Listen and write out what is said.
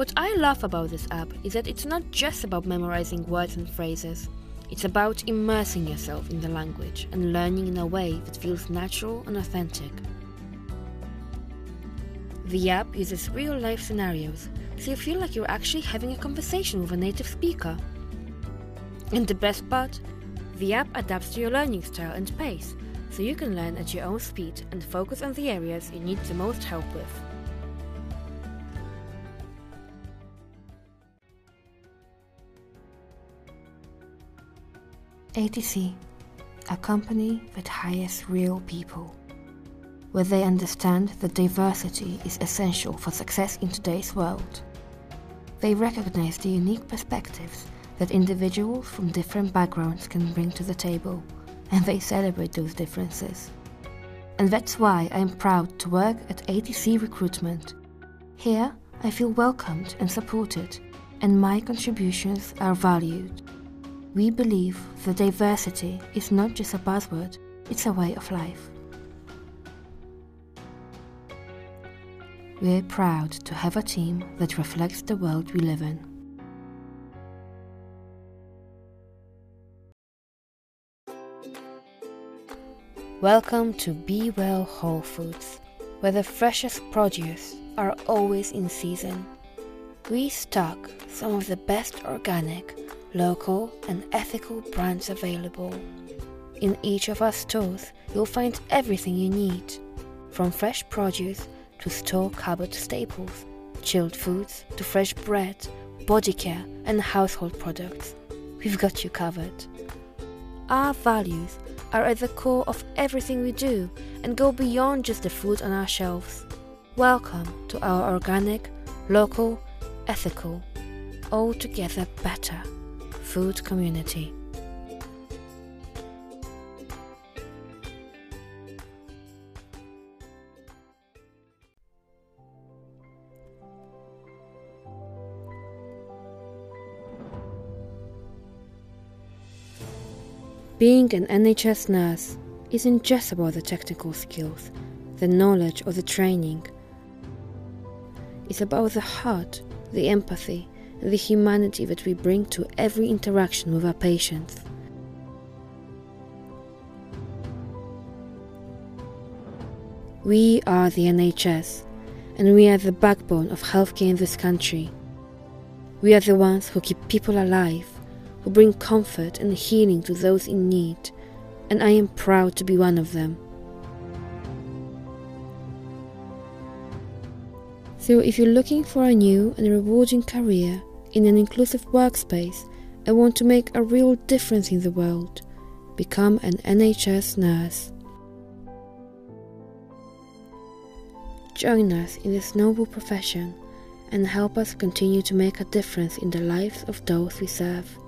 What I love about this app is that it's not just about memorizing words and phrases. It's about immersing yourself in the language and learning in a way that feels natural and authentic. The app uses real-life scenarios, so you feel like you're actually having a conversation with a native speaker. And the best part? The app adapts to your learning style and pace, so you can learn at your own speed and focus on the areas you need the most help with. ATC, a company that hires real people, where they understand that diversity is essential for success in today's world. They recognize the unique perspectives that individuals from different backgrounds can bring to the table, and they celebrate those differences. And that's why I'm proud to work at ATC Recruitment. Here, I feel welcomed and supported, and my contributions are valued. We believe that diversity is not just a buzzword, it's a way of life. We're proud to have a team that reflects the world we live in. Welcome to Be Well Whole Foods, where the freshest produce are always in season. We stock some of the best organic, local and ethical brands available. In each of our stores, you'll find everything you need, from fresh produce to store cupboard staples, chilled foods to fresh bread, body care and household products. We've got you covered. Our values are at the core of everything we do and go beyond just the food on our shelves. Welcome to our organic, local, ethical, altogether better food community. Being an NHS nurse isn't just about the technical skills, the knowledge or the training. It's about the heart, the empathy, the humanity that we bring to every interaction with our patients. We are the NHS, and we are the backbone of healthcare in this country. We are the ones who keep people alive, who bring comfort and healing to those in need, and I am proud to be one of them. So if you're looking for a new and rewarding career in an inclusive workspace and want to make a real difference in the world, become an NHS nurse. Join us in this noble profession and help us continue to make a difference in the lives of those we serve.